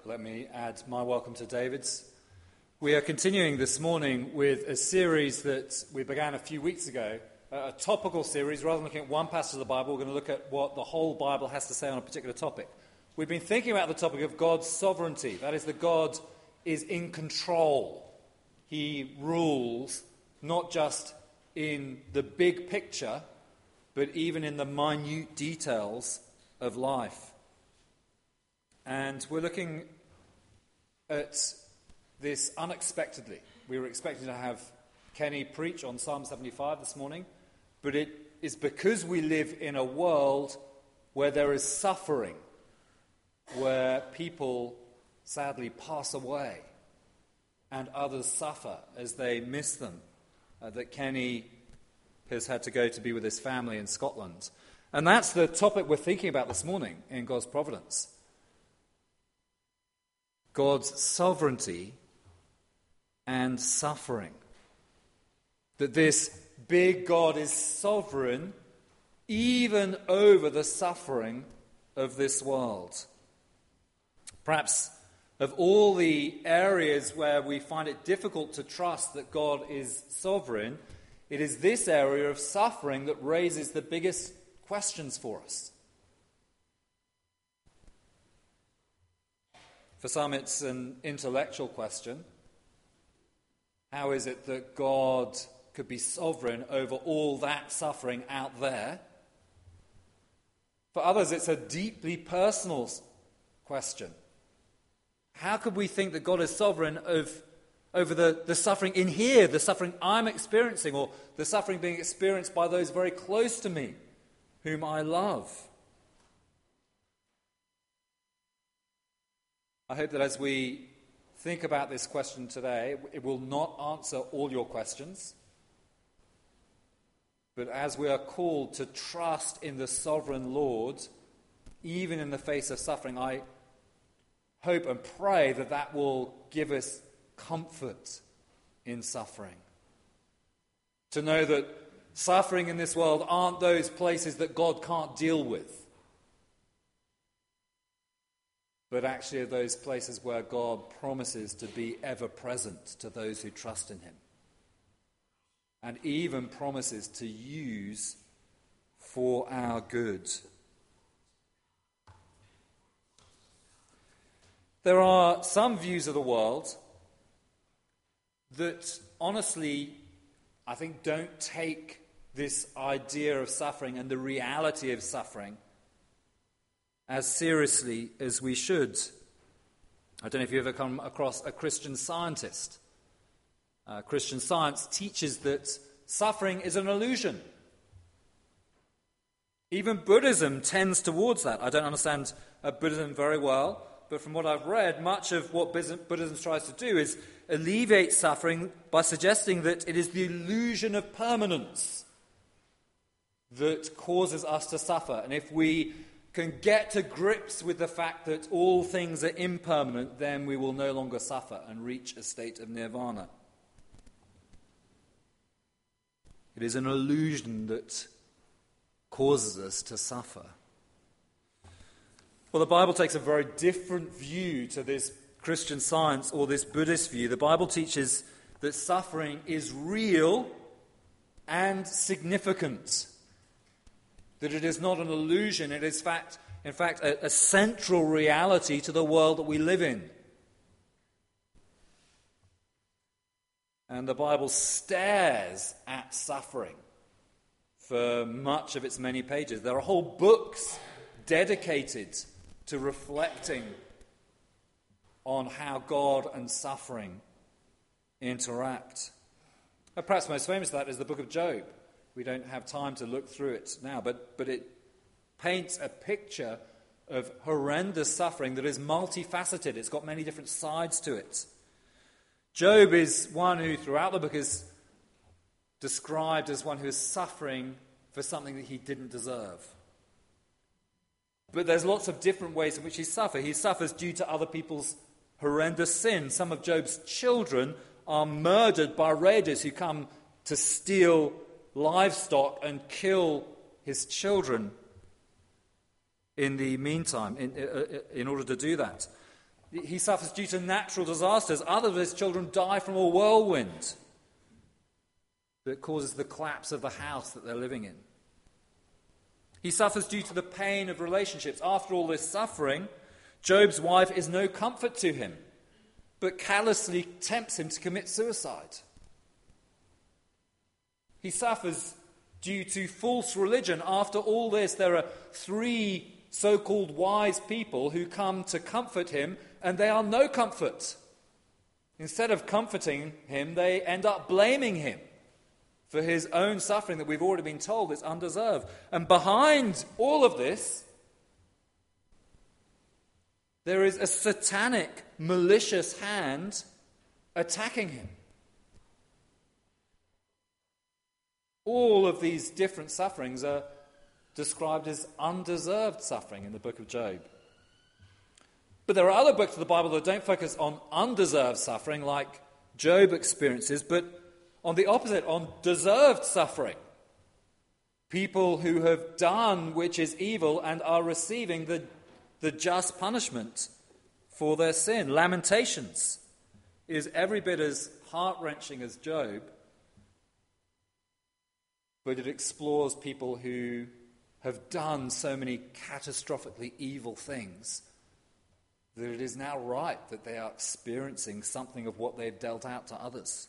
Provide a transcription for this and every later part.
Let me add my welcome to David's. We are continuing this morning with a series that we began a few weeks ago, a topical series. Rather than looking at one passage of the Bible, we're going to look at what the whole Bible has to say on a particular topic. We've been thinking about the topic of God's sovereignty. That is, that God is in control. He rules not just in the big picture, but even in the minute details of life. And we're looking at this unexpectedly. We were expecting to have Kenny preach on Psalm 75 this morning, but it is because we live in a world where there is suffering, where people sadly pass away and others suffer as they miss them, that Kenny has had to go to be with his family in Scotland. And that's the topic we're thinking about this morning in God's Providence. God's sovereignty and suffering. That this big God is sovereign even over the suffering of this world. Perhaps of all the areas where we find it difficult to trust that God is sovereign, it is this area of suffering that raises the biggest questions for us. For some, it's an intellectual question. How is it that God could be sovereign over all that suffering out there? For others, it's a deeply personal question. How could we think that God is sovereign over the suffering in here, the suffering I'm experiencing, or the suffering being experienced by those very close to me, whom I love? I hope that as we think about this question today, it will not answer all your questions. But as we are called to trust in the sovereign Lord, even in the face of suffering, I hope and pray that that will give us comfort in suffering. To know that suffering in this world aren't those places that God can't deal with, but actually are those places where God promises to be ever present to those who trust in him, and even promises to use for our good. There are some views of the world that honestly, I think, don't take this idea of suffering and the reality of suffering as seriously as we should. I don't know if you've ever come across a Christian scientist. Christian science teaches that suffering is an illusion. Even Buddhism tends towards that. I don't understand Buddhism very well, but from what I've read, much of what Buddhism tries to do is alleviate suffering by suggesting that it is the illusion of permanence that causes us to suffer. And if we can get to grips with the fact that all things are impermanent, then we will no longer suffer and reach a state of nirvana. It is an illusion that causes us to suffer. Well, the Bible takes a very different view to this Christian science or this Buddhist view. The Bible teaches that suffering is real and significant. That it is not an illusion, it is in fact a central reality to the world that we live in. And the Bible stares at suffering for much of its many pages. There are whole books dedicated to reflecting on how God and suffering interact. Perhaps most famous of that is the book of Job. We don't have time to look through it now, but it paints a picture of horrendous suffering that is multifaceted. It's got many different sides to it. Job is one who, throughout the book, is described as one who is suffering for something that he didn't deserve. But there's lots of different ways in which he suffers. He suffers due to other people's horrendous sin. Some of Job's children are murdered by raiders who come to steal livestock and kill his children in the meantime, in order to do that. He suffers due to natural disasters. Others of his children die from a whirlwind that causes the collapse of the house that they're living in. He suffers due to the pain of relationships. After all this suffering, Job's wife is no comfort to him, but callously tempts him to commit suicide. He suffers due to false religion. After all this, there are 3 so-called wise people who come to comfort him, and they are no comfort. Instead of comforting him, they end up blaming him for his own suffering that we've already been told is undeserved. And behind all of this, there is a satanic, malicious hand attacking him. All of these different sufferings are described as undeserved suffering in the book of Job. But there are other books of the Bible that don't focus on undeserved suffering like Job experiences, but on the opposite, on deserved suffering. People who have done which is evil and are receiving the just punishment for their sin. Lamentations is every bit as heart-wrenching as Job, but it explores people who have done so many catastrophically evil things that it is now right that they are experiencing something of what they've dealt out to others.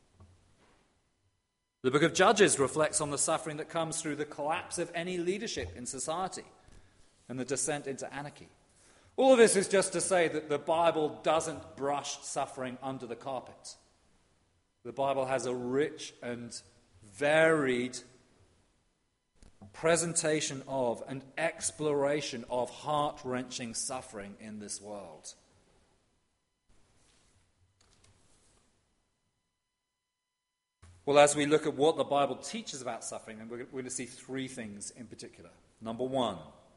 The book of Judges reflects on the suffering that comes through the collapse of any leadership in society and the descent into anarchy. All of this is just to say that the Bible doesn't brush suffering under the carpet. The Bible has a rich and varied presentation of and exploration of heart-wrenching suffering in this world. Well, as we look at what the Bible teaches about suffering, then we're going to see 3 things in particular. Number 1,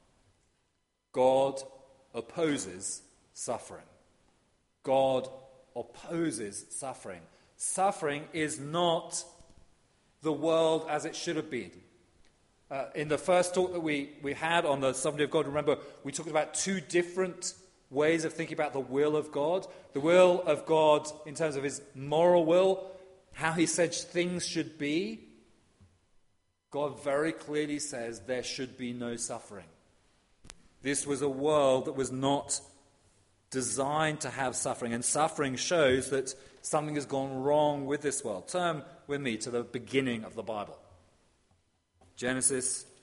God opposes suffering. God opposes suffering. Suffering is not the world as it should have been. In the first talk that we had on the sovereignty of God, remember, we talked about 2 different ways of thinking about the will of God. The will of God in terms of his moral will, how he said things should be. God very clearly says there should be no suffering. This was a world that was not designed to have suffering, and suffering shows that something has gone wrong with this world. Turn with me to the beginning of the Bible. Genesis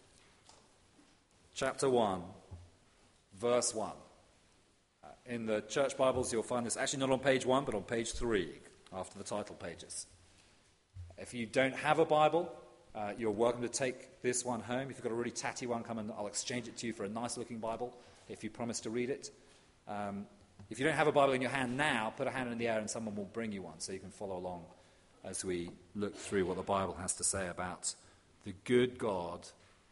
chapter 1, verse 1. In the church Bibles, you'll find this actually not on page 1, but on page 3, after the title pages. If you don't have a Bible, you're welcome to take this one home. If you've got a really tatty one, come and I'll exchange it to you for a nice-looking Bible, if you promise to read it. If you don't have a Bible in your hand now, put a hand in the air and someone will bring you one so you can follow along as we look through what the Bible has to say about the good God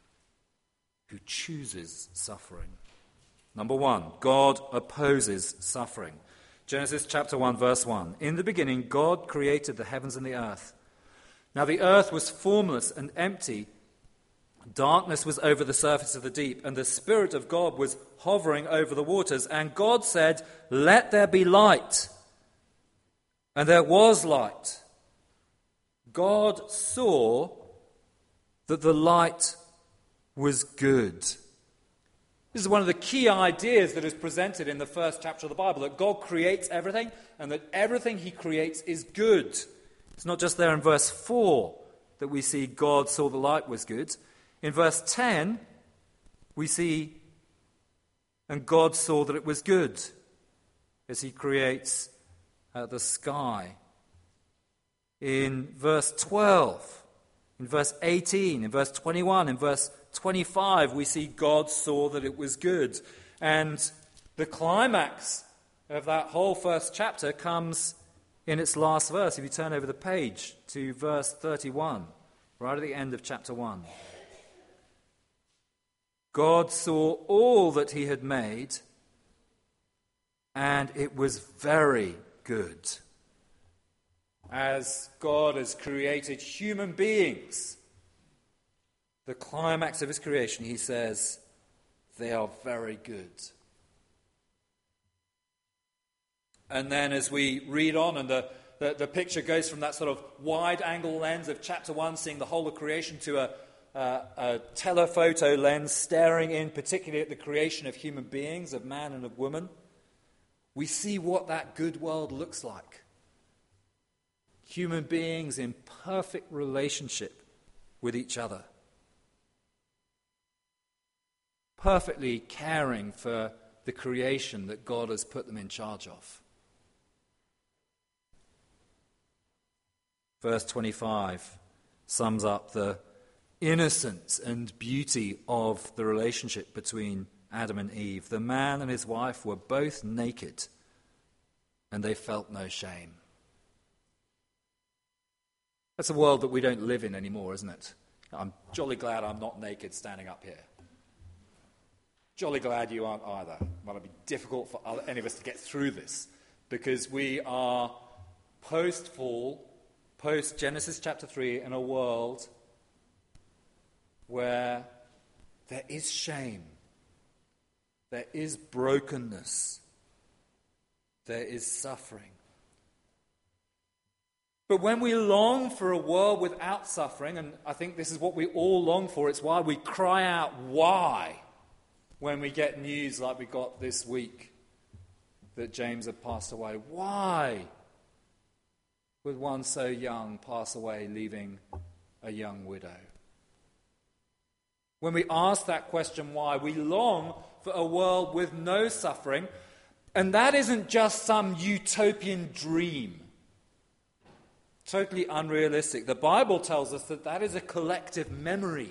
who chooses suffering. Number 1, God opposes suffering. Genesis chapter 1, verse 1. In the beginning, God created the heavens and the earth. Now the earth was formless and empty. Darkness was over the surface of the deep, and the Spirit of God was hovering over the waters. And God said, "Let there be light." And there was light. God saw that the light was good. This is one of the key ideas that is presented in the first chapter of the Bible, that God creates everything and that everything he creates is good. It's not just there in verse 4 that we see God saw the light was good. In verse 10, we see, and God saw that it was good, as he creates the sky. In verse 12, in verse 18, in verse 21, in verse 25, we see God saw that it was good. And the climax of that whole first chapter comes in its last verse. If you turn over the page to verse 31, right at the end of chapter 1. God saw all that he had made, and it was very good. As God has created human beings, the climax of his creation, he says, they are very good. And then as we read on, and the picture goes from that sort of wide-angle lens of chapter 1, seeing the whole of creation, to a telephoto lens staring in particularly at the creation of human beings, of man and of woman, we see what that good world looks like. Human beings in perfect relationship with each other, perfectly caring for the creation that God has put them in charge of. Verse 25 sums up the innocence and beauty of the relationship between Adam and Eve. The man and his wife were both naked, and they felt no shame. That's a world that we don't live in anymore, isn't it? I'm jolly glad I'm not naked standing up here. Jolly glad you aren't either. Well, it'll be difficult for any of us to get through this, because we are post-fall, post-Genesis chapter 3, in a world where there is shame, there is brokenness, there is suffering. But when we long for a world without suffering, and I think this is what we all long for, it's why we cry out, why, when we get news like we got this week that James had passed away. Why would one so young pass away, leaving a young widow? When we ask that question, why, we long for a world with no suffering, and that isn't just some utopian dream. Totally unrealistic. The Bible tells us that that is a collective memory.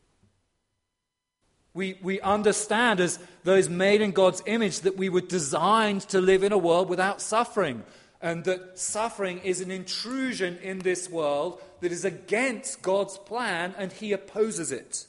We understand, as those made in God's image, that we were designed to live in a world without suffering, and that suffering is an intrusion in this world that is against God's plan, and He opposes it.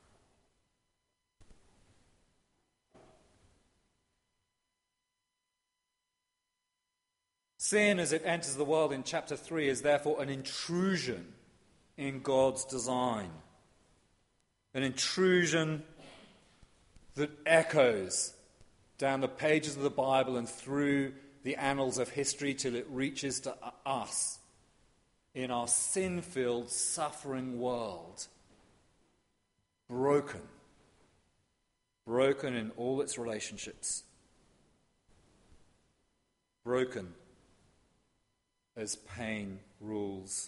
Sin, as it enters the world in chapter 3, is therefore an intrusion in God's design. An intrusion that echoes down the pages of the Bible and through the annals of history till it reaches to us in our sin-filled, suffering world. Broken. Broken in all its relationships. Broken as pain rules.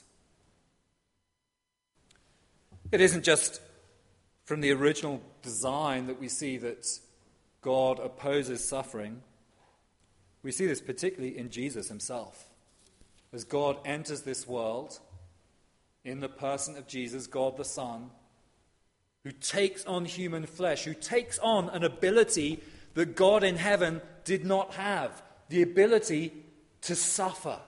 It isn't just from the original design that we see that God opposes suffering. We see this particularly in Jesus himself. As God enters this world in the person of Jesus, God the Son, who takes on human flesh, who takes on an ability that God in heaven did not have, the ability to suffer.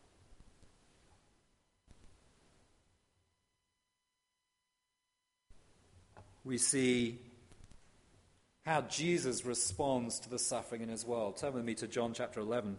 We see how Jesus responds to the suffering in his world. Turn with me to John chapter 11.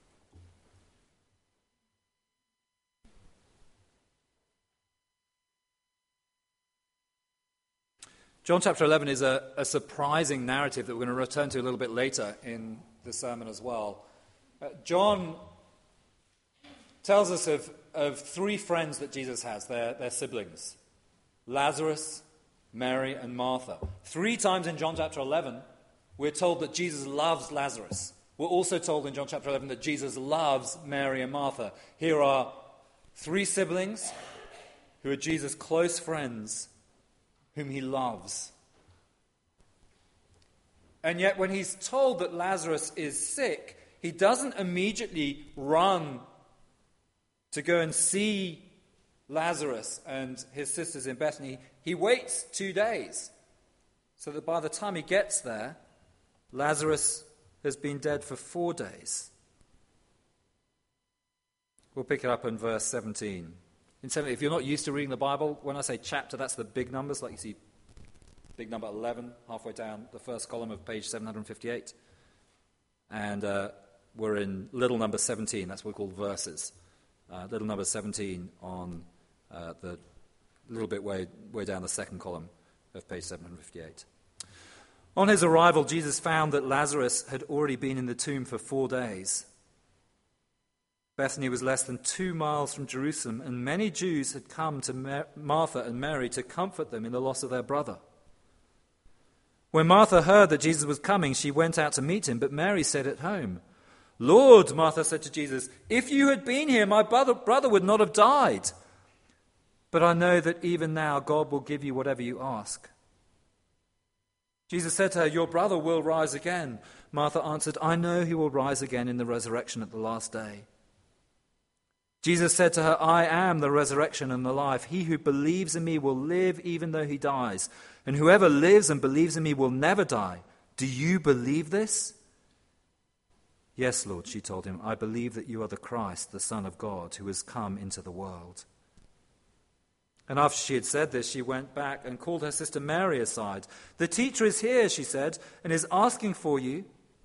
John chapter 11 is a surprising narrative that we're going to return to a little bit later in the sermon as well. John tells us of three friends that Jesus has. They're siblings: Lazarus, Mary, and Martha. 3 times in John chapter 11, we're told that Jesus loves Lazarus. We're also told in John chapter 11 that Jesus loves Mary and Martha. Here are 3 siblings who are Jesus' close friends, whom he loves. And yet when he's told that Lazarus is sick, he doesn't immediately run to go and see Lazarus and his sisters in Bethany. He waits 2 days, so that by the time he gets there, Lazarus has been dead for 4 days. We'll pick it up in verse 17. If you're not used to reading the Bible, when I say chapter, that's the big numbers, like you see big number 11 halfway down the first column of page 758. And we're in little number 17, that's what we call verses. Little number 17 on the little bit way down the second column of page 758. On his arrival, Jesus found that Lazarus had already been in the tomb for 4 days. Bethany was less than 2 miles from Jerusalem, and many Jews had come to Martha and Mary to comfort them in the loss of their brother. When Martha heard that Jesus was coming, she went out to meet him, but Mary stayed at home. "Lord," Martha said to Jesus, "if you had been here, my brother would not have died. But I know that even now God will give you whatever you ask." Jesus said to her, "Your brother will rise again." Martha answered, "I know he will rise again in the resurrection at the last day." Jesus said to her, "I am the resurrection and the life. He who believes in me will live even though he dies. And whoever lives and believes in me will never die. Do you believe this?" "Yes, Lord," she told him, "I believe that you are the Christ, the Son of God, who has come into the world." And after she had said this, she went back and called her sister Mary aside. "The teacher is here," she said, "and is asking for you."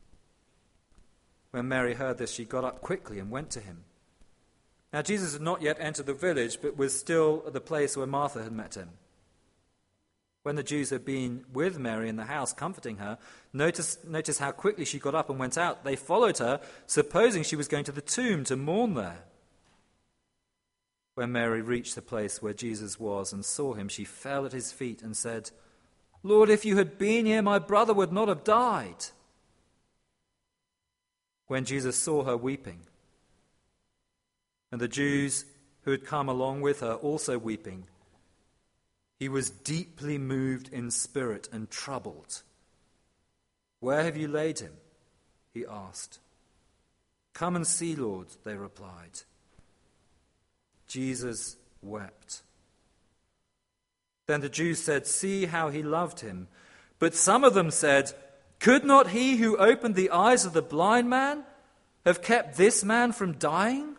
When Mary heard this, she got up quickly and went to him. Now Jesus had not yet entered the village, but was still at the place where Martha had met him. When the Jews had been with Mary in the house, comforting her, notice how quickly she got up and went out. They followed her, supposing she was going to the tomb to mourn there. When Mary reached the place where Jesus was and saw him, she fell at his feet and said, "Lord, if you had been here, my brother would not have died." When Jesus saw her weeping, and the Jews who had come along with her also weeping, he was deeply moved in spirit and troubled. "Where have you laid him?" he asked. "Come and see, Lord," they replied. Jesus wept. Then the Jews said, "See how he loved him." But some of them said, "Could not he who opened the eyes of the blind man have kept this man from dying?"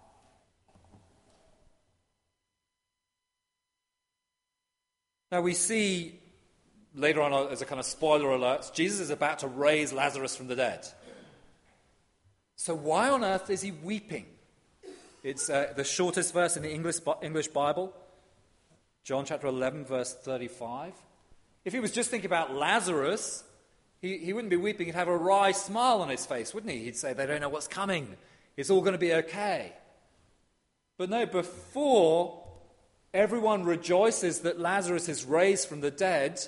Now we see later on, as a kind of spoiler alert, Jesus is about to raise Lazarus from the dead. So why on earth is he weeping? It's the shortest verse in the English Bible, John chapter 11, verse 35. If he was just thinking about Lazarus, he wouldn't be weeping. He'd have a wry smile on his face, wouldn't he? He'd say, "They don't know what's coming. It's all going to be okay." But no, before everyone rejoices that Lazarus is raised from the dead,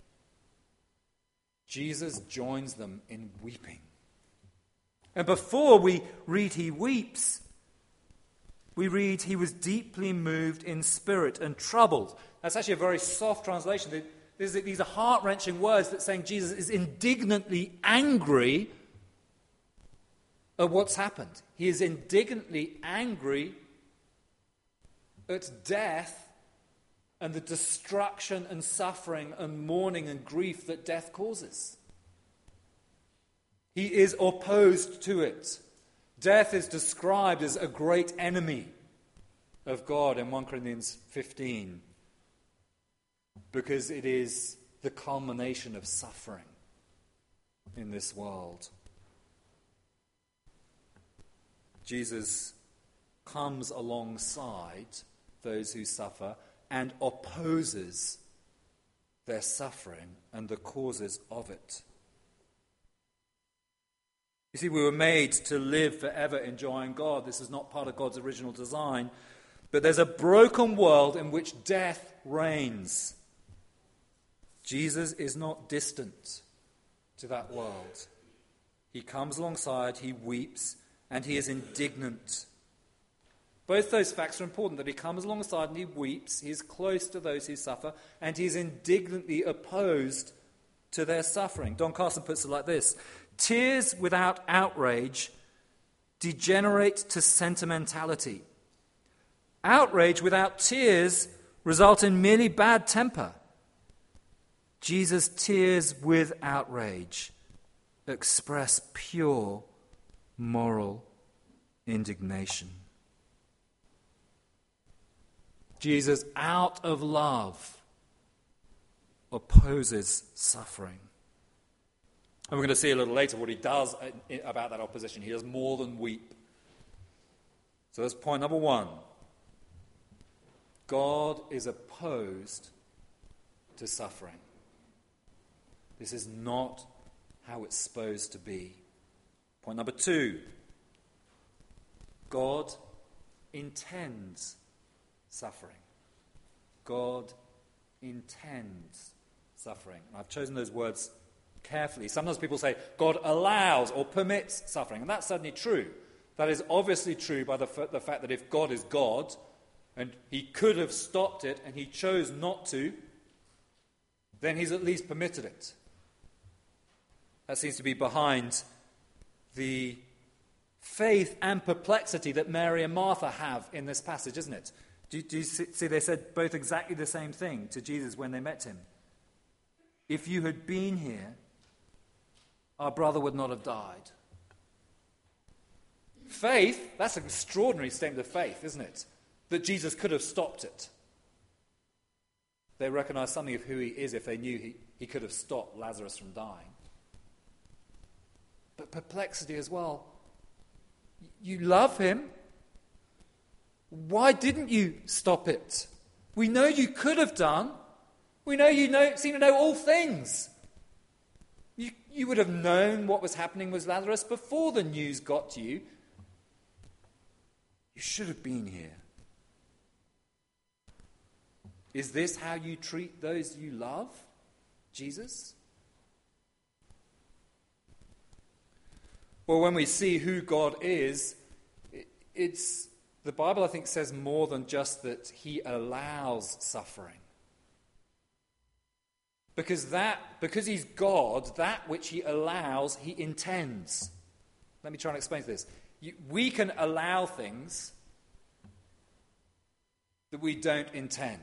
Jesus joins them in weeping. And before we read he weeps, we read he was deeply moved in spirit and troubled. That's actually a very soft translation. These are heart-wrenching words that saying Jesus is indignantly angry at what's happened. He is indignantly angry at death and the destruction and suffering and mourning and grief that death causes. He is opposed to it. Death is described as a great enemy of God in 1 Corinthians 15 because it is the culmination of suffering in this world. Jesus comes alongside those who suffer and opposes their suffering and the causes of it. You see, we were made to live forever enjoying God. This is not part of God's original design. But there's a broken world in which death reigns. Jesus is not distant to that world. He comes alongside, he weeps, and he is indignant. Both those facts are important, that he comes alongside and he weeps, he is close to those who suffer, and he is indignantly opposed to their suffering. Don Carson puts it like this: tears without outrage degenerate to sentimentality. Outrage without tears result in merely bad temper. Jesus' tears with outrage express pure moral indignation. Jesus, out of love, opposes suffering. And we're going to see a little later what he does about that opposition. He does more than weep. So that's point number one. God is opposed to suffering. This is not how it's supposed to be. Point number two. God intends suffering. God intends suffering. And I've chosen those words carefully. Sometimes people say God allows or permits suffering, and that's certainly true. That is obviously true by the fact that if God is God, and he could have stopped it and he chose not to, then he's at least permitted it. That seems to be behind the faith and perplexity that Mary and Martha have in this passage, isn't it? Do you see they said both exactly the same thing to Jesus when they met him? If you had been here, our brother would not have died. Faith, that's an extraordinary statement of faith, isn't it? That Jesus could have stopped it. They recognize something of who he is if they knew he could have stopped Lazarus from dying. But perplexity as well. You love him. Why didn't you stop it? We know you could have done. We know you seem to know all things. You would have known what was happening with Lazarus before the news got to you. You should have been here. Is this how you treat those you love, Jesus? Well, when we see who God is, it's the Bible, I think, says more than just that he allows suffering. Because he's God, that which he allows, he intends. Let me try and explain this. We can allow things that we don't intend.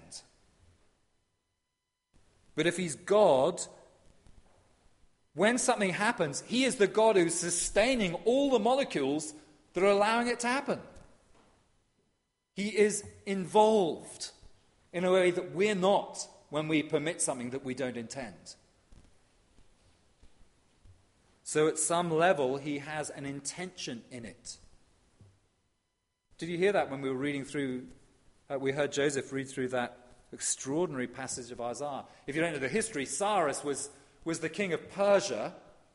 But if he's God, when something happens, he is the God who's sustaining all the molecules that are allowing it to happen. He is involved in a way that we're not when we permit something that we don't intend. So at some level, he has an intention in it. Did you hear that when we were reading through, we heard Joseph read through that extraordinary passage of Isaiah. If you don't know the history, Cyrus was the king of Persia,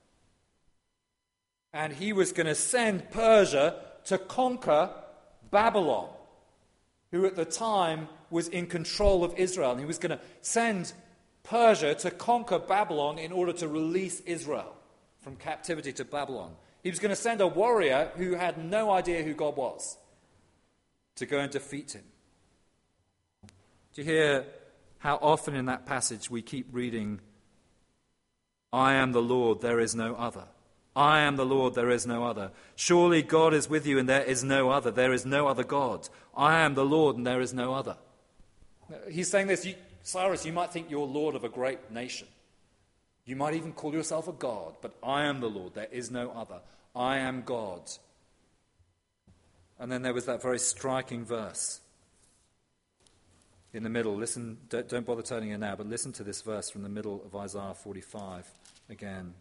and he was going to send Persia to conquer Babylon, who at the time was in control of Israel. And he was going to send Persia to conquer Babylon in order to release Israel from captivity to Babylon. He was going to send a warrior who had no idea who God was to go and defeat him. Do you hear how often in that passage we keep reading, I am the Lord, there is no other. I am the Lord, there is no other. Surely God is with you and there is no other. There is no other God. I am the Lord and there is no other. He's saying this, Cyrus, you might think you're Lord of a great nation. You might even call yourself a god, but I am the Lord, there is no other. I am God. And then there was that very striking verse in the middle. Listen, don't bother turning it now, but listen to this verse from the middle of Isaiah 45 again.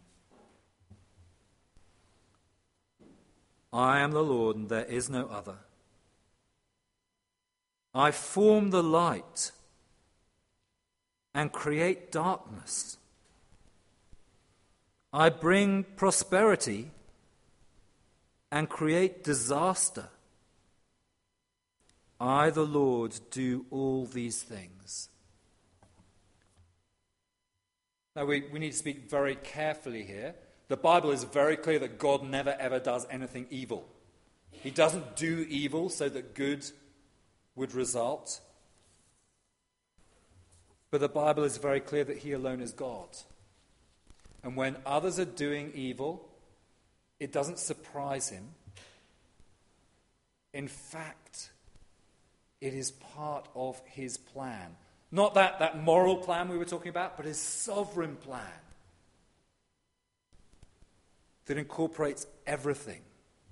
I am the Lord and there is no other. I form the light and create darkness. I bring prosperity and create disaster. I, the Lord, do all these things. Now, we need to speak very carefully here. The Bible is very clear that God never, ever does anything evil. He doesn't do evil so that good would result. But the Bible is very clear that he alone is God. And when others are doing evil, it doesn't surprise him. In fact, it is part of his plan. Not that moral plan we were talking about, but his sovereign plan that incorporates everything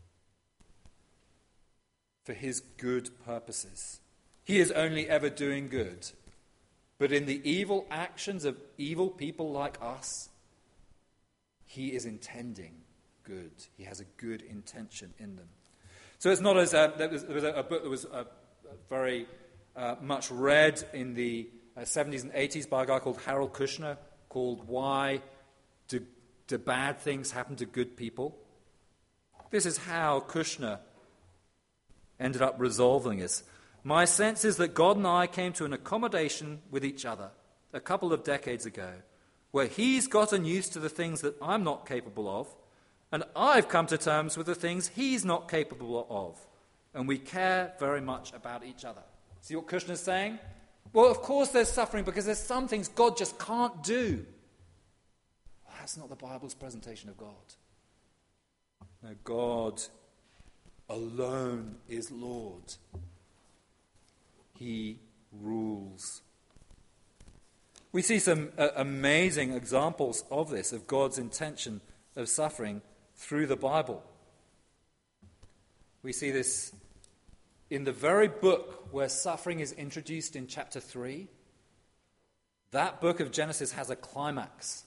for his good purposes. He is only ever doing good. But in the evil actions of evil people like us, he is intending good. He has a good intention in them. So it's not as there was a book that was very much read in the 70s and 80s by a guy called Harold Kushner, called Why Do Bad Things Happen to Good People? This is how Kushner ended up resolving is, my sense is that God and I came to an accommodation with each other a couple of decades ago, where he's gotten used to the things that I'm not capable of, and I've come to terms with the things he's not capable of, and we care very much about each other. See what Kushner's saying? Well, of course there's suffering because there's some things God just can't do. Well, that's not the Bible's presentation of God. No, God alone is Lord. He rules. We see some amazing examples of this, of God's intention of suffering through the Bible. We see this in the very book where suffering is introduced in chapter 3. That book of Genesis has a climax.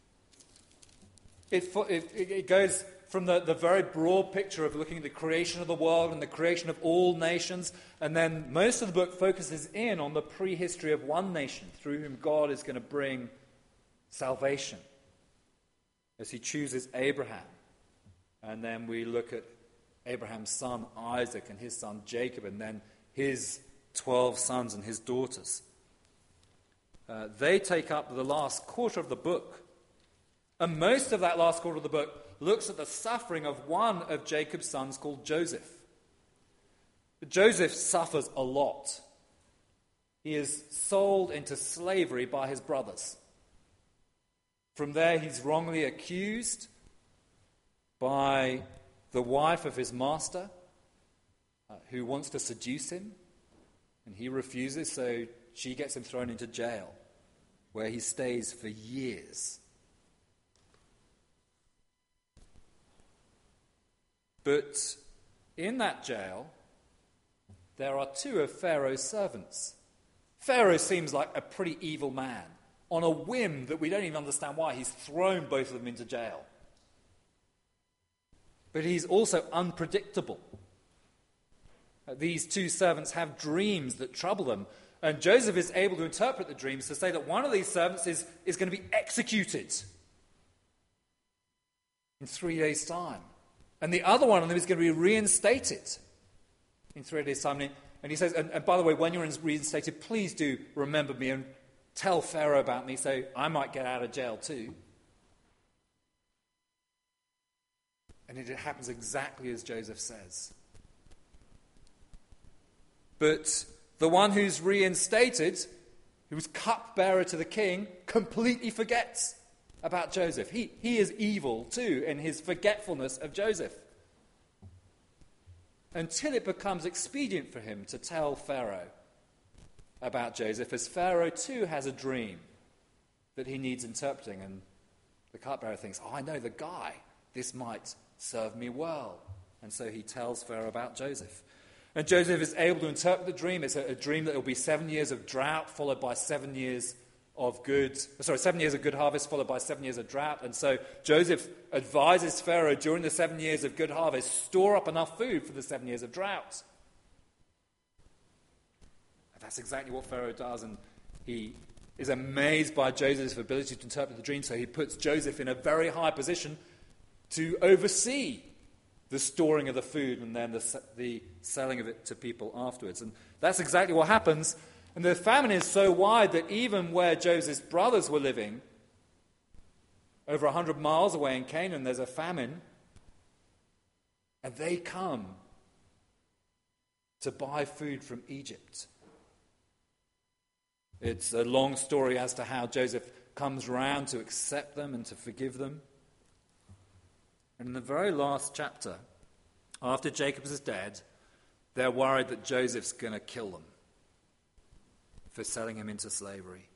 It goes from the very broad picture of looking at the creation of the world and the creation of all nations, and then most of the book focuses in on the prehistory of one nation through whom God is going to bring salvation as he chooses Abraham. And then we look at Abraham's son Isaac and his son Jacob, and then his 12 sons and his daughters. They take up the last quarter of the book. And most of that last quarter of the book looks at the suffering of one of Jacob's sons called Joseph. Joseph suffers a lot. He is sold into slavery by his brothers. From there, he's wrongly accused by the wife of his master, who wants to seduce him, and he refuses, so she gets him thrown into jail, where he stays for years. But in that jail, there are two of Pharaoh's servants. Pharaoh seems like a pretty evil man. On a whim that we don't even understand why, he's thrown both of them into jail. But he's also unpredictable. These two servants have dreams that trouble them, and Joseph is able to interpret the dreams to say that one of these servants is going to be executed in 3 days' time. And the other one of them is going to be reinstated in 3 days' time. And he says, and by the way, when you're reinstated, please do remember me and tell Pharaoh about me so I might get out of jail too. And it happens exactly as Joseph says. But the one who's reinstated, who's cupbearer to the king, completely forgets about Joseph. He is evil too in his forgetfulness of Joseph. Until it becomes expedient for him to tell Pharaoh about Joseph, as Pharaoh too has a dream that he needs interpreting, and the cupbearer thinks, I know the guy, this might serve me well. And so he tells Pharaoh about Joseph. And Joseph is able to interpret the dream. It's a dream that there will be 7 years of drought followed by 7 years of good harvest followed by 7 years of drought. And so Joseph advises Pharaoh during the 7 years of good harvest, store up enough food for the 7 years of drought. And that's exactly what Pharaoh does, and he is amazed by Joseph's ability to interpret the dream, so he puts Joseph in a very high position to oversee the storing of the food and then the selling of it to people afterwards. And that's exactly what happens. And the famine is so wide that even where Joseph's brothers were living, over 100 miles away in Canaan, there's a famine. And they come to buy food from Egypt. It's a long story as to how Joseph comes round to accept them and to forgive them. And in the very last chapter, after Jacob is dead, they're worried that Joseph's going to kill them for selling him into slavery.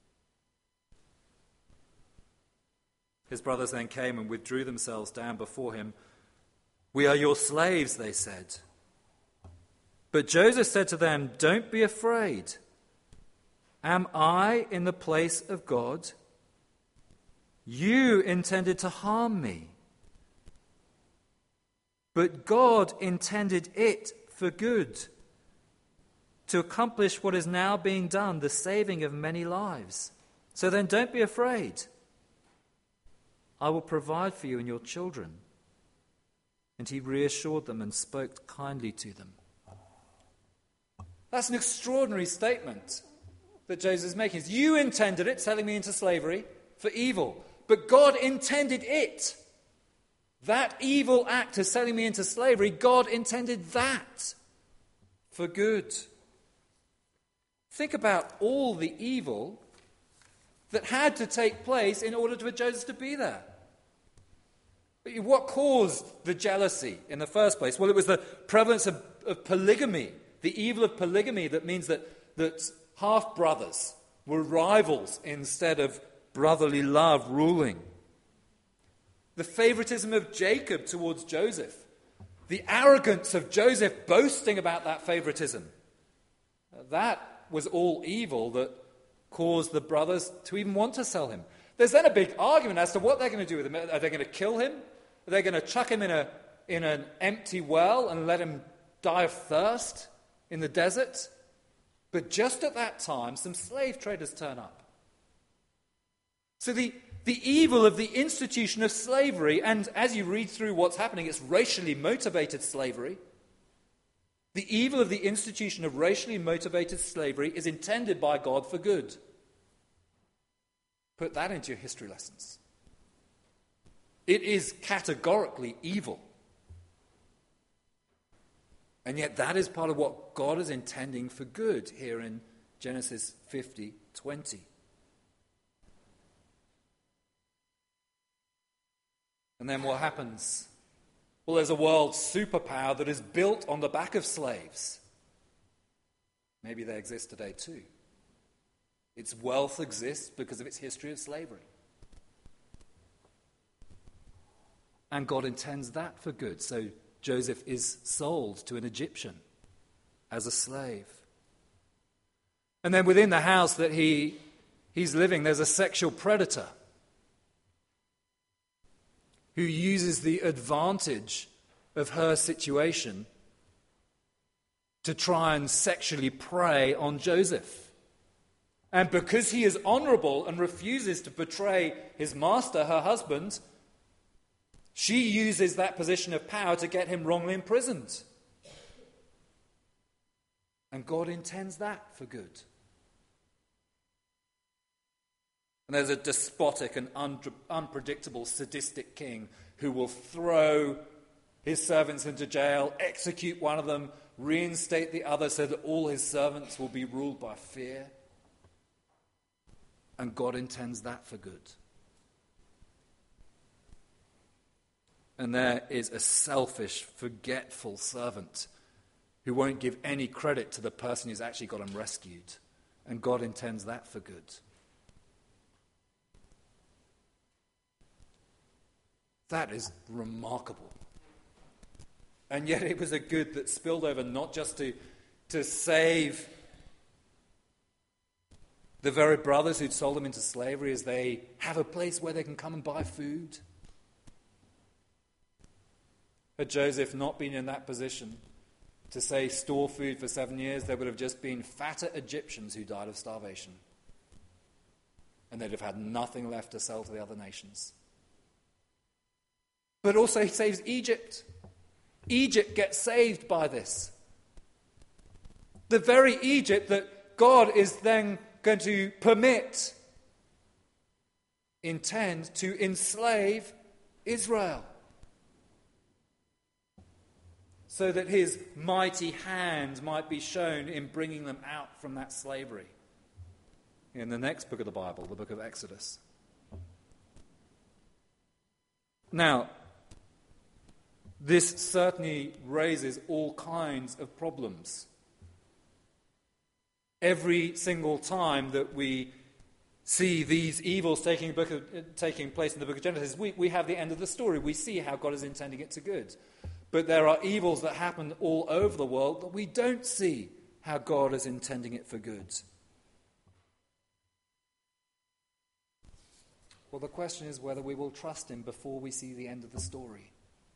His brothers then came and withdrew themselves down before him. We are your slaves, they said. But Joseph said to them, don't be afraid. Am I in the place of God? You intended to harm me, but God intended it for good, to accomplish what is now being done, the saving of many lives. So then don't be afraid. I will provide for you and your children. And he reassured them and spoke kindly to them. That's an extraordinary statement that Joseph is making. You intended it, selling me into slavery, for evil. But God intended it. That evil act of selling me into slavery, God intended that for good. Think about all the evil that had to take place in order for Joseph to be there. What caused the jealousy in the first place? Well, it was the prevalence of polygamy, the evil of polygamy that means that half-brothers were rivals instead of brotherly love ruling. The favoritism of Jacob towards Joseph, the arrogance of Joseph boasting about that favoritism. That was all evil that caused the brothers to even want to sell him. There's then a big argument as to what they're going to do with him. Are they going to kill him? Are they going to chuck him in an empty well and let him die of thirst in the desert? But just at that time, some slave traders turn up. So the evil of the institution of slavery, and as you read through what's happening, it's racially motivated slavery. The evil of the institution of racially motivated slavery is intended by God for good. Put that into your history lessons. It is categorically evil. And yet that is part of what God is intending for good here in Genesis 50:20. And then what happens? Well, there's a world superpower that is built on the back of slaves. Maybe they exist today too. Its wealth exists because of its history of slavery. And God intends that for good. So Joseph is sold to an Egyptian as a slave. And then within the house that he's living, there's a sexual predator who uses the advantage of her situation to try and sexually prey on Joseph. And because he is honorable and refuses to betray his master, her husband, she uses that position of power to get him wrongly imprisoned. And God intends that for good. And there's a despotic and unpredictable, sadistic king who will throw his servants into jail, execute one of them, reinstate the other so that all his servants will be ruled by fear. And God intends that for good. And there is a selfish, forgetful servant who won't give any credit to the person who's actually got him rescued. And God intends that for good. That is remarkable. And yet it was a good that spilled over not just to save the very brothers who'd sold them into slavery as they have a place where they can come and buy food. Had Joseph not been in that position to, say, store food for 7 years, there would have just been fatter Egyptians who died of starvation. And they'd have had nothing left to sell to the other nations. But also he saves Egypt. Egypt gets saved by this. The very Egypt that God is then going to intend to enslave Israel, so that his mighty hand might be shown in bringing them out from that slavery. In the next book of the Bible, the book of Exodus. Now, this certainly raises all kinds of problems. Every single time that we see these evils taking place in the book of Genesis, we have the end of the story. We see how God is intending it to good. But there are evils that happen all over the world that we don't see how God is intending it for good. Well, the question is whether we will trust him before we see the end of the story.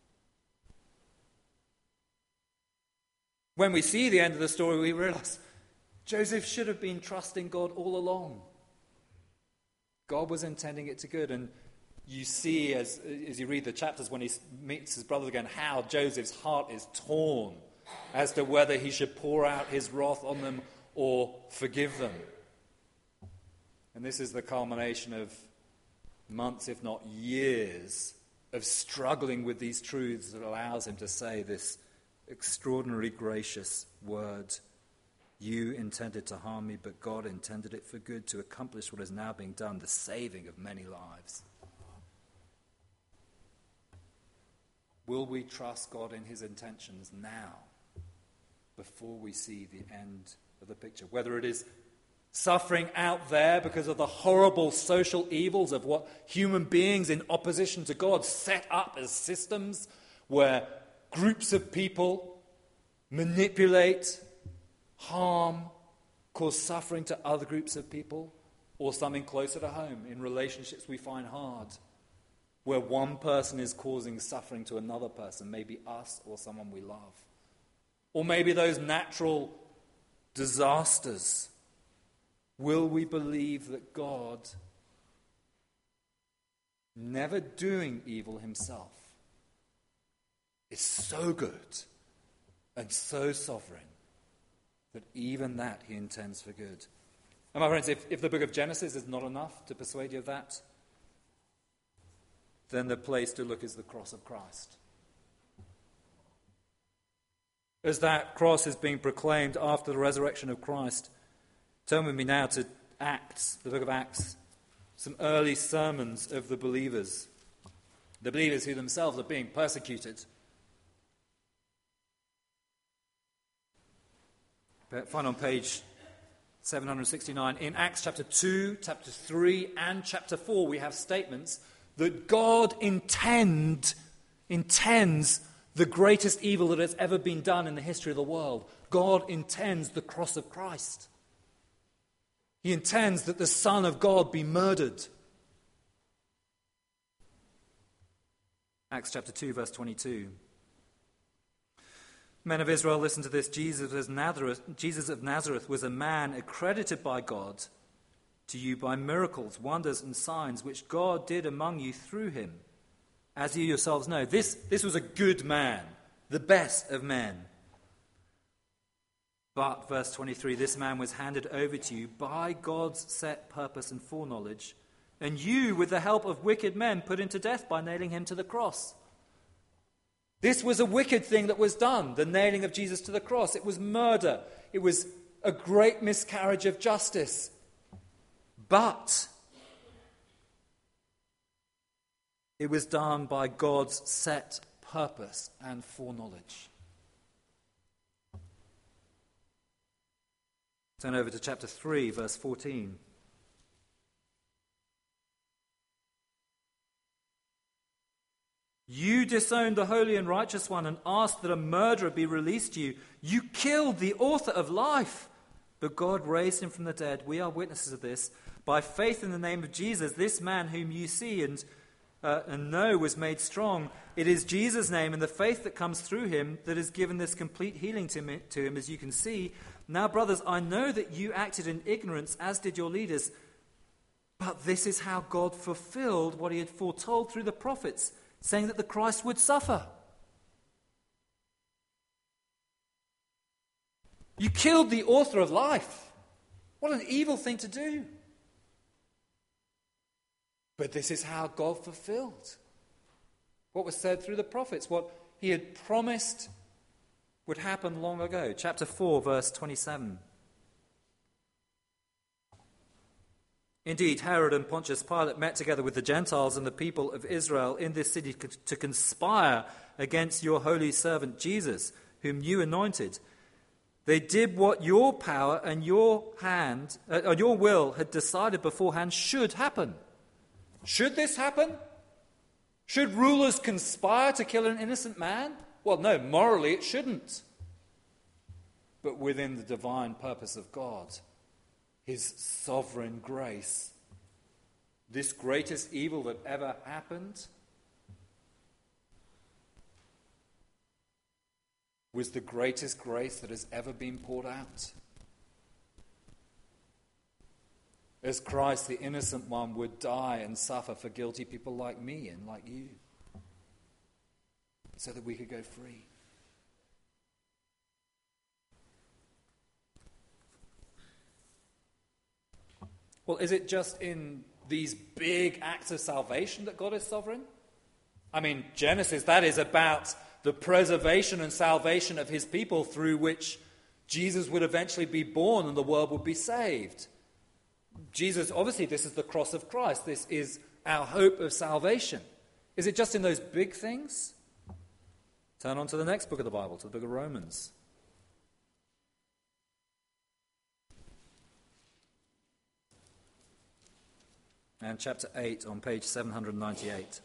When we see the end of the story, we realize Joseph should have been trusting God all along. God was intending it to good. And you see, as you read the chapters, when he meets his brothers again, how Joseph's heart is torn as to whether he should pour out his wrath on them or forgive them. And this is the culmination of months, if not years, of struggling with these truths that allows him to say this extraordinarily gracious word. You intended to harm me, but God intended it for good, to accomplish what is now being done, the saving of many lives. Will we trust God in his intentions now, before we see the end of the picture? Whether it is suffering out there because of the horrible social evils of what human beings in opposition to God set up as systems where groups of people manipulate, harm, cause suffering to other groups of people, or something closer to home in relationships we find hard, where one person is causing suffering to another person, maybe us or someone we love. Or maybe those natural disasters. Will we believe that God, never doing evil himself, is so good and so sovereign that even that he intends for good? And my friends, if the book of Genesis is not enough to persuade you of that, then the place to look is the cross of Christ. As that cross is being proclaimed after the resurrection of Christ, turn with me now to Acts, the book of Acts, some early sermons of the believers who themselves are being persecuted. Find on page 769, in Acts chapter 2, chapter 3, and chapter 4, we have statements that God intends the greatest evil that has ever been done in the history of the world. God intends the cross of Christ. He intends that the Son of God be murdered. Acts chapter 2, verse 22. Men of Israel, listen to this. Jesus of Nazareth was a man accredited by God to you by miracles, wonders, and signs, which God did among you through him, as you yourselves know. This was a good man, the best of men. But, verse 23, this man was handed over to you by God's set purpose and foreknowledge, and you, with the help of wicked men, put him to death by nailing him to the cross. This was a wicked thing that was done, the nailing of Jesus to the cross. It was murder. It was a great miscarriage of justice. But it was done by God's set purpose and foreknowledge. Turn over to chapter 3, verse 14. You disowned the holy and righteous one and asked that a murderer be released to you. You killed the author of life, but God raised him from the dead. We are witnesses of this. By faith in the name of Jesus, this man whom you see and know was made strong. It is Jesus' name and the faith that comes through him that has given this complete healing to him, as you can see. Now, brothers, I know that you acted in ignorance, as did your leaders. But this is how God fulfilled what he had foretold through the prophets, saying that the Christ would suffer. You killed the author of life. What an evil thing to do. But this is how God fulfilled what was said through the prophets, what he had promised would happen long ago. Chapter 4, verse 27. Indeed, Herod and Pontius Pilate met together with the Gentiles and the people of Israel in this city to conspire against your holy servant Jesus, whom you anointed. They did what your power and your will had decided beforehand should happen. Should this happen? Should rulers conspire to kill an innocent man? Well, no, morally it shouldn't. But within the divine purpose of God, his sovereign grace, this greatest evil that ever happened was the greatest grace that has ever been poured out. As Christ, the innocent one, would die and suffer for guilty people like me and like you, so that we could go free. Well, is it just in these big acts of salvation that God is sovereign? I mean, Genesis, that is about the preservation and salvation of his people through which Jesus would eventually be born and the world would be saved. Jesus, obviously, this is the cross of Christ. This is our hope of salvation. Is it just in those big things? Turn on to the next book of the Bible, to the book of Romans. And chapter 8 on page 798.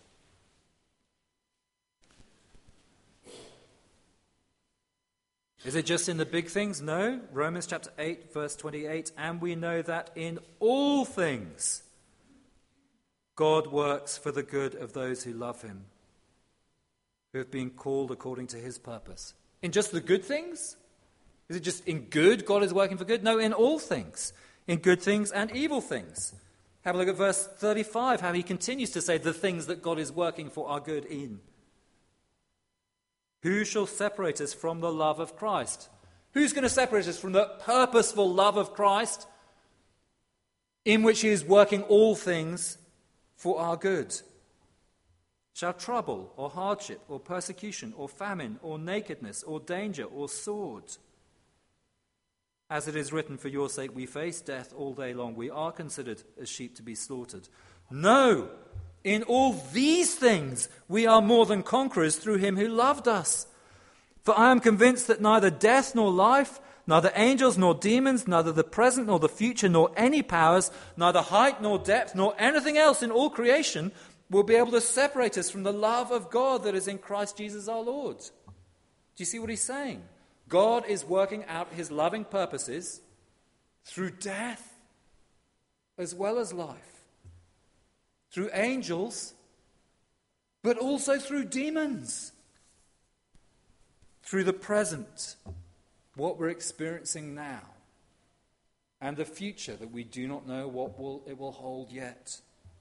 Is it just in the big things? No. Romans chapter 8, verse 28. And we know that in all things God works for the good of those who love him, who have been called according to his purpose. In just the good things? Is it just in good God is working for good? No, in all things. In good things and evil things. Have a look at verse 35, how he continues to say the things that God is working for our good in. Who shall separate us from the love of Christ? Who's going to separate us from the purposeful love of Christ in which he is working all things for our good? Shall trouble or hardship or persecution or famine or nakedness or danger or sword? As it is written, for your sake we face death all day long. We are considered as sheep to be slaughtered. No! In all these things we are more than conquerors through him who loved us. For I am convinced that neither death nor life, neither angels nor demons, neither the present nor the future, nor any powers, neither height nor depth, nor anything else in all creation will be able to separate us from the love of God that is in Christ Jesus our Lord. Do you see what he's saying? God is working out his loving purposes through death as well as life. Through angels, but also through demons. Through the present, what we're experiencing now, and the future that we do not know what it will hold yet.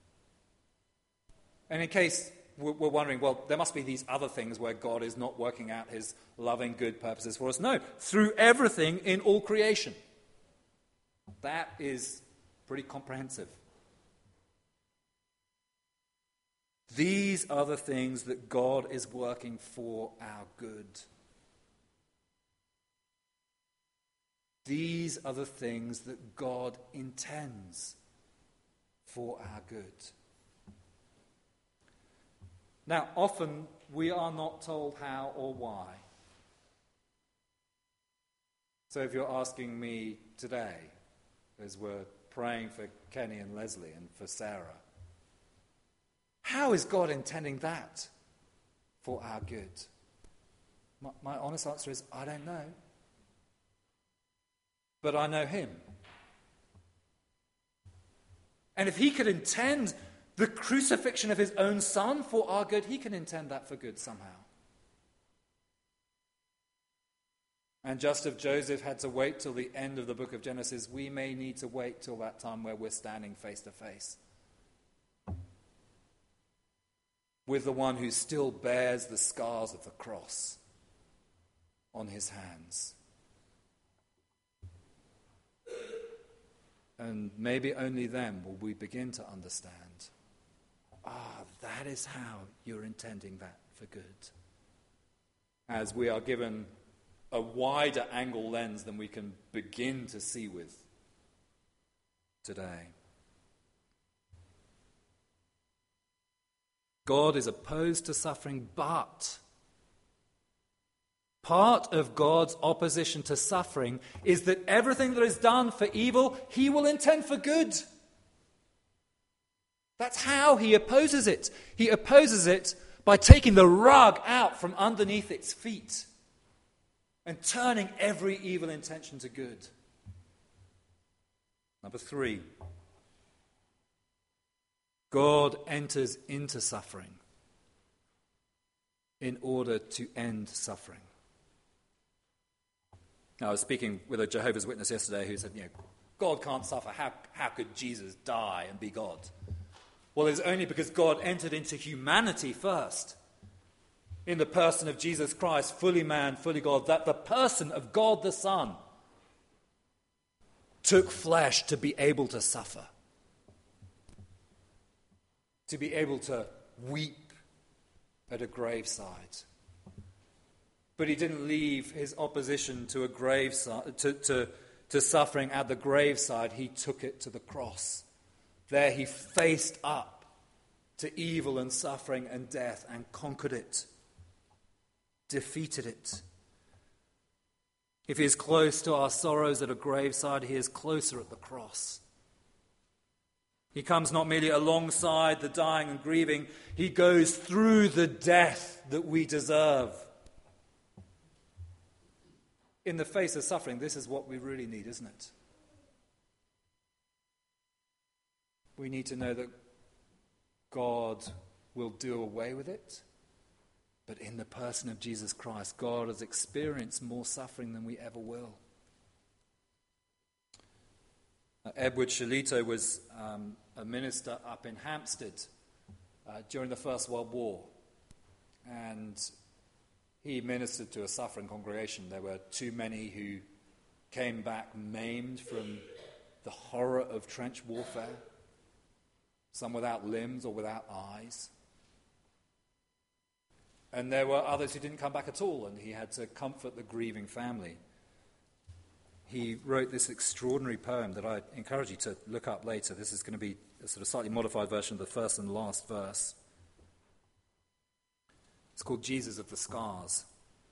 And in case we're wondering, well, there must be these other things where God is not working out his loving good purposes for us. No, through everything in all creation. That is pretty comprehensive. These are the things that God is working for our good. These are the things that God intends for our good. Now, often we are not told how or why. So if you're asking me today, as we're praying for Kenny and Leslie and for Sarah, how is God intending that for our good? My honest answer is, I don't know. But I know him. And if he could intend the crucifixion of his own son for our good, he can intend that for good somehow. And just as Joseph had to wait till the end of the book of Genesis, we may need to wait till that time where we're standing face to face with the one who still bears the scars of the cross on his hands. And maybe only then will we begin to understand, that is how you're intending that for good. As we are given a wider angle lens than we can begin to see with today. God is opposed to suffering, but part of God's opposition to suffering is that everything that is done for evil, he will intend for good. That's how he opposes it. He opposes it by taking the rug out from underneath its feet and turning every evil intention to good. Number 3, God enters into suffering in order to end suffering. Now, I was speaking with a Jehovah's Witness yesterday who said, God can't suffer. How could Jesus die and be God? Well, it's only because God entered into humanity first, in the person of Jesus Christ, fully man, fully God, that the person of God the Son took flesh to be able to suffer. to be able to weep at a graveside. But he didn't leave his opposition to a graveside, to suffering at the graveside. He took it to the cross. There he faced up to evil and suffering and death and conquered it, defeated it. If he is close to our sorrows at a graveside, he is closer at the cross. He comes not merely alongside the dying and grieving, he goes through the death that we deserve. In the face of suffering, this is what we really need, isn't it? We need to know that God will do away with it. But in the person of Jesus Christ, God has experienced more suffering than we ever will. Edward Shillito was a minister up in Hampstead during the First World War. And he ministered to a suffering congregation. There were too many who came back maimed from the horror of trench warfare, some without limbs or without eyes. And there were others who didn't come back at all, and he had to comfort the grieving family. He wrote this extraordinary poem that I encourage you to look up later. This is going to be a sort of slightly modified version of the first and last verse. It's called Jesus of the Scars.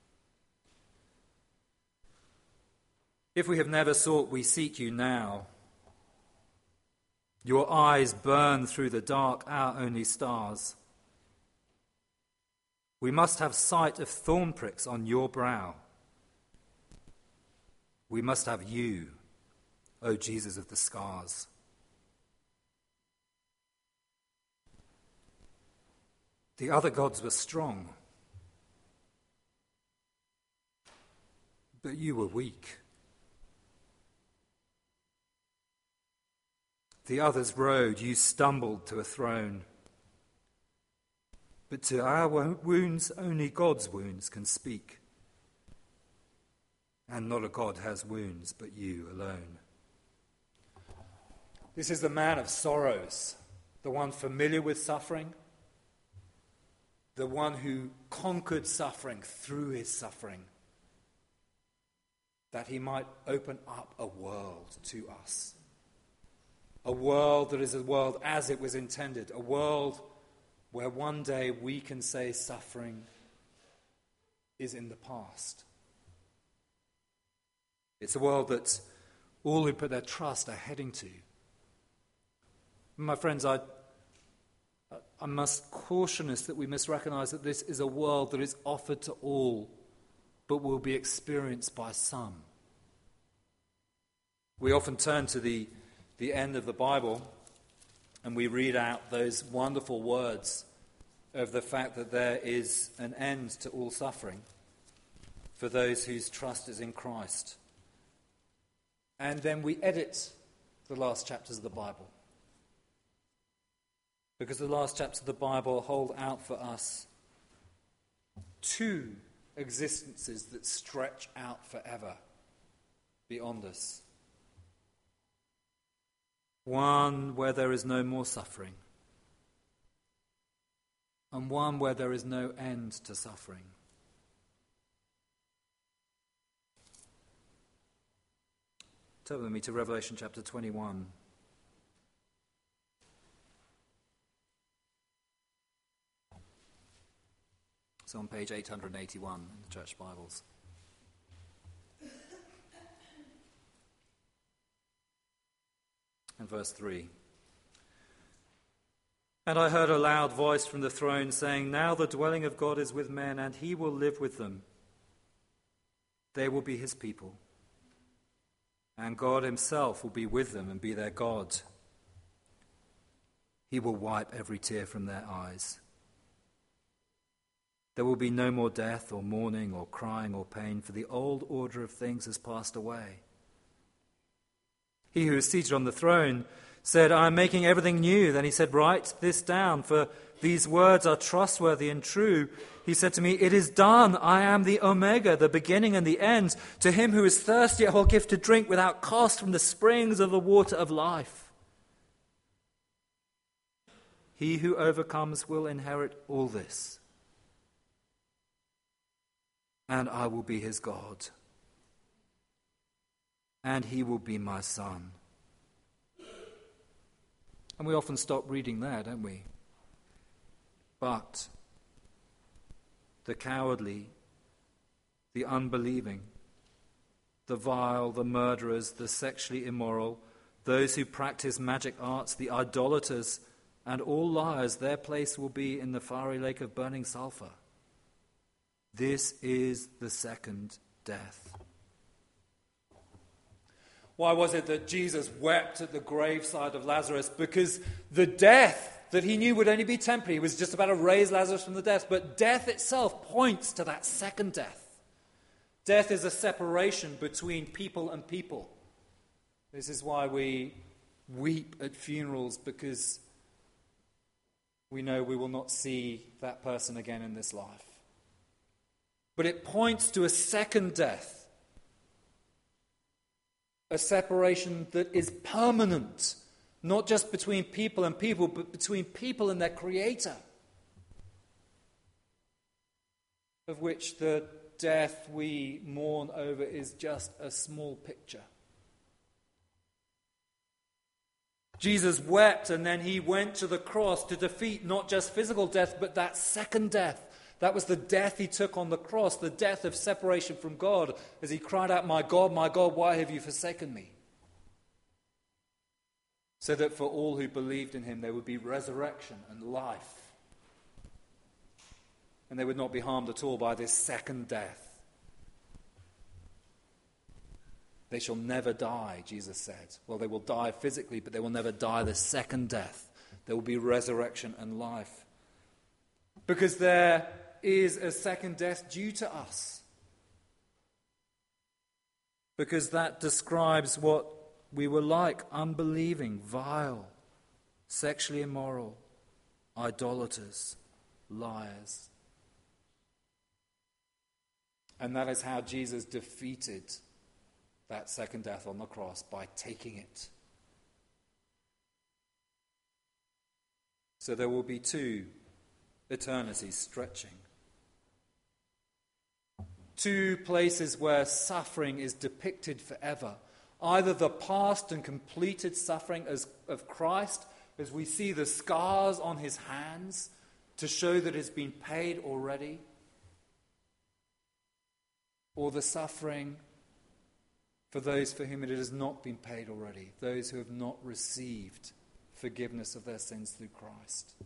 If we have never sought, we seek you now. Your eyes burn through the dark, our only stars. We must have sight of thorn pricks on your brow. We must have you, O Jesus of the Scars. The other gods were strong, but you were weak. The others rode, you stumbled to a throne. But to our wounds, only God's wounds can speak. And not a God has wounds, but you alone. This is the man of sorrows, the one familiar with suffering, the one who conquered suffering through his suffering, that he might open up a world to us. A world that is a world as it was intended, a world where one day we can say suffering is in the past. It's a world that all who put their trust are heading to. My friends, I must caution us that we must recognize that this is a world that is offered to all, but will be experienced by some. We often turn to the end of the Bible and we read out those wonderful words of the fact that there is an end to all suffering for those whose trust is in Christ. And then we edit the last chapters of the Bible, because the last chapters of the Bible hold out for us two existences that stretch out forever beyond us. One where there is no more suffering, and one where there is no end to suffering. Turn with me to Revelation chapter 21. It's on page 881 in the Church Bibles. And verse 3. And I heard a loud voice from the throne saying, now the dwelling of God is with men, and he will live with them. They will be his people. And God himself will be with them and be their God. He will wipe every tear from their eyes. There will be no more death or mourning or crying or pain, for the old order of things has passed away. He who is seated on the throne said, I am making everything new. Then he said, write this down, for these words are trustworthy and true. He said to me, it is done. I am the Omega, the beginning and the end. To him who is thirsty, I will give to drink without cost from the springs of the water of life. He who overcomes will inherit all this. And I will be his God. And he will be my son. And we often stop reading there, don't we? But the cowardly, the unbelieving, the vile, the murderers, the sexually immoral, those who practice magic arts, the idolaters, and all liars, their place will be in the fiery lake of burning sulfur. This is the second death. Why was it that Jesus wept at the graveside of Lazarus? Because the death that he knew would only be temporary. He was just about to raise Lazarus from the death. But death itself points to that second death. Death is a separation between people and people. This is why we weep at funerals, because we know we will not see that person again in this life. But it points to a second death. A separation that is permanent, not just between people and people, but between people and their Creator, of which the death we mourn over is just a small picture. Jesus wept, and then he went to the cross to defeat not just physical death, but that second death. That was the death he took on the cross, the death of separation from God, as he cried out, my God, why have you forsaken me?" So that for all who believed in him, there would be resurrection and life. And they would not be harmed at all by this second death. They shall never die, Jesus said. Well, they will die physically, but they will never die the second death. There will be resurrection and life. Because there is a second death due to us. Because that describes what we were like: unbelieving, vile, sexually immoral, idolaters, liars. And that is how Jesus defeated that second death on the cross, by taking it. So there will be two eternities stretching. Two places where suffering is depicted forever. Either the past and completed suffering of Christ, as we see the scars on his hands to show that it's been paid already, or the suffering for those for whom it has not been paid already, those who have not received forgiveness of their sins through Christ.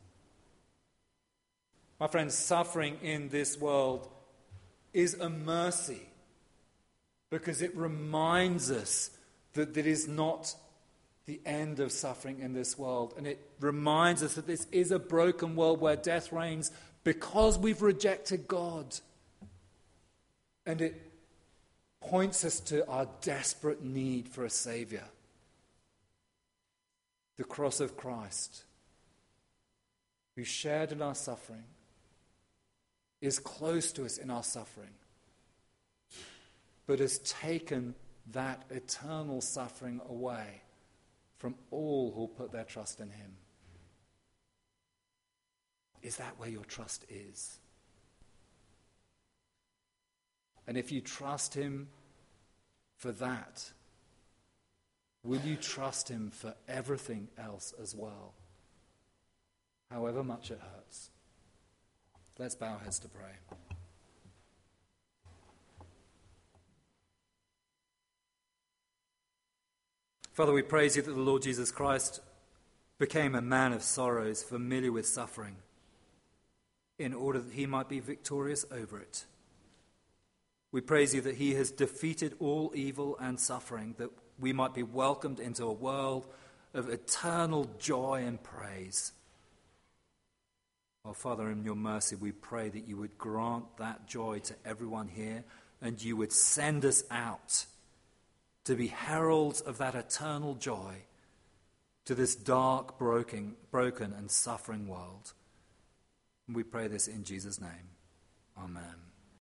My friends, suffering in this world is a mercy, because it reminds us that it is not the end of suffering in this world. And it reminds us that this is a broken world where death reigns because we've rejected God. And it points us to our desperate need for a Savior. The cross of Christ, who shared in our suffering, is close to us in our suffering, but has taken that eternal suffering away from all who put their trust in him. Is that where your trust is? And if you trust him for that, will you trust him for everything else as well, however much it hurts? Let's bow our heads to pray. Father, we praise you that the Lord Jesus Christ became a man of sorrows, familiar with suffering, in order that he might be victorious over it. We praise you that he has defeated all evil and suffering, that we might be welcomed into a world of eternal joy and praise. Oh, Father, in your mercy, we pray that you would grant that joy to everyone here, and you would send us out to be heralds of that eternal joy to this dark, broken and suffering world. And we pray this in Jesus' name. Amen.